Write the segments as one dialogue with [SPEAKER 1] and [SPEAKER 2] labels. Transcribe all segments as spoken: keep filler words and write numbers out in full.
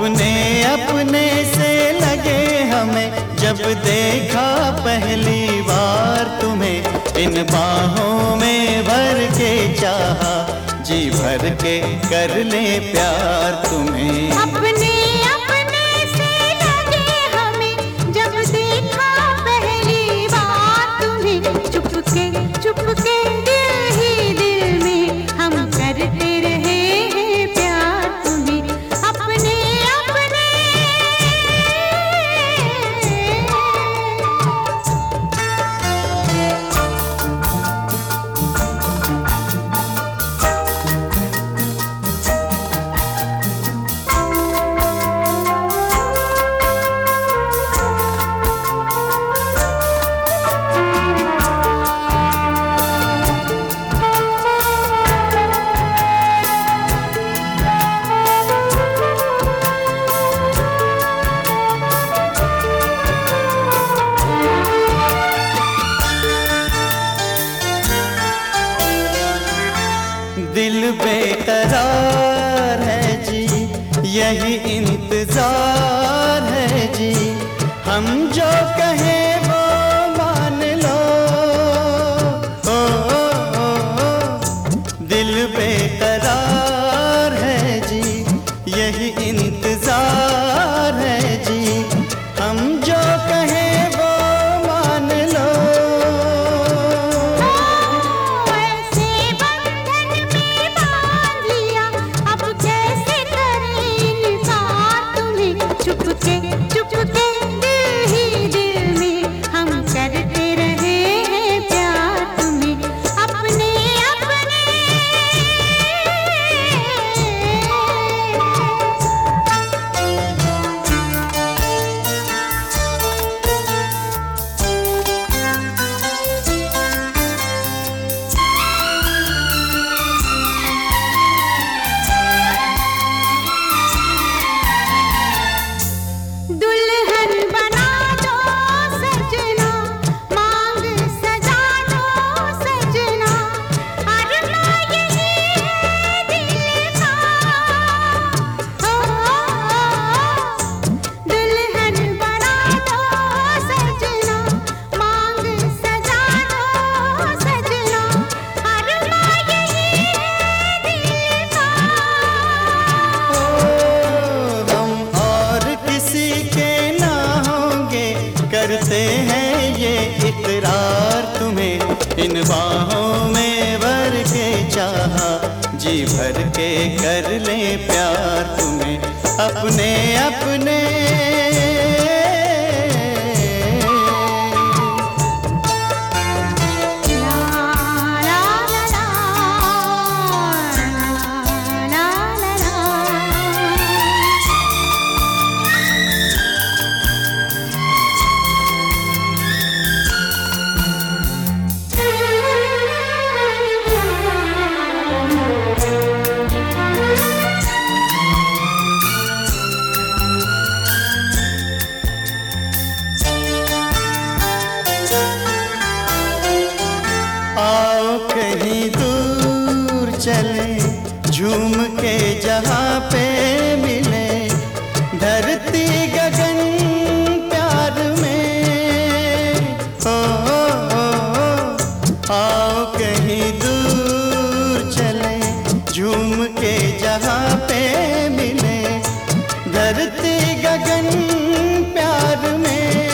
[SPEAKER 1] अपने अपने से लगे हमें जब देखा पहली बार तुम्हें, इन बाहों में भर के चाहा, जी भर के कर ले प्यार तुम्हें।
[SPEAKER 2] अपने अपने से लगे हमें जब देखा पहली बार तुम्हें, चुपके चुपके दिल ही दिल में हम करते रहे हैं प्यार तुम्हें। अपने अपने
[SPEAKER 1] दिल बेकरार है जी, यही इंतजार है जी, हम जो कहें वो मान लो। ओ, ओ, ओ, ओ दिल बेकरार है जी, यही इंतजार है जी, हम जो कहें वो मान लो।
[SPEAKER 2] चुपके चुपके दिल ही दिल में हम करते रहे हैं प्यार तुम्हें। अपने अपने दुल्हन बना दो सजना, मांग सजा दो सजना, अरमा यही है दिल का। ओ, ओ, ओ, दुल्हन बना दो सजना, मांग सजा दो सजना, अरमा यही है दिल का।
[SPEAKER 1] हम और किसी के ना होंगे, करते हैं ये इकरार तुम्हें, इन बाहों में भर के चाहा, जी भर के कर ले प्यार तुम्हें। अपने अपने
[SPEAKER 2] ला ला ला ला ला ला ला।
[SPEAKER 1] आओ कहीं दूर चले, झूम के जहाँ पे मिले, धरती गगन प्यार में। ओ, ओ, ओ, ओ आओ कहीं दूर चले, झूम के जहाँ पे मिले, धरती गगन प्यार में।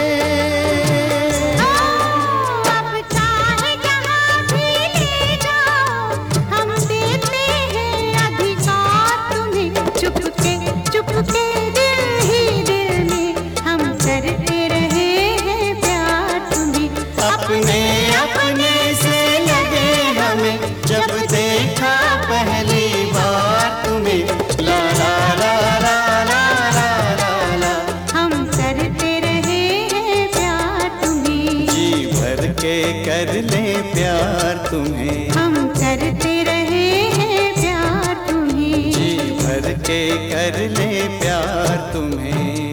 [SPEAKER 2] अब चाहे जहाँ भी ले जाओ, हम देते हैं अधिकार तुम्हें। चुपके चुपके दिल ही दिल में हम करते रहे हैं प्यार तुम्हें।
[SPEAKER 1] अपने अपने से लगे हमें जब देखा पहली बार तुम्हें, ला ला ला ला ला ला ला ला,
[SPEAKER 2] हम करते रहे हैं प्यार तुम्हें।
[SPEAKER 1] जी भर के कर ले प्यार तुम्हें।
[SPEAKER 2] हम करते रहे हैं प्यार तुम्हें।
[SPEAKER 1] जी भर के कर ले प्यार तुम्हें।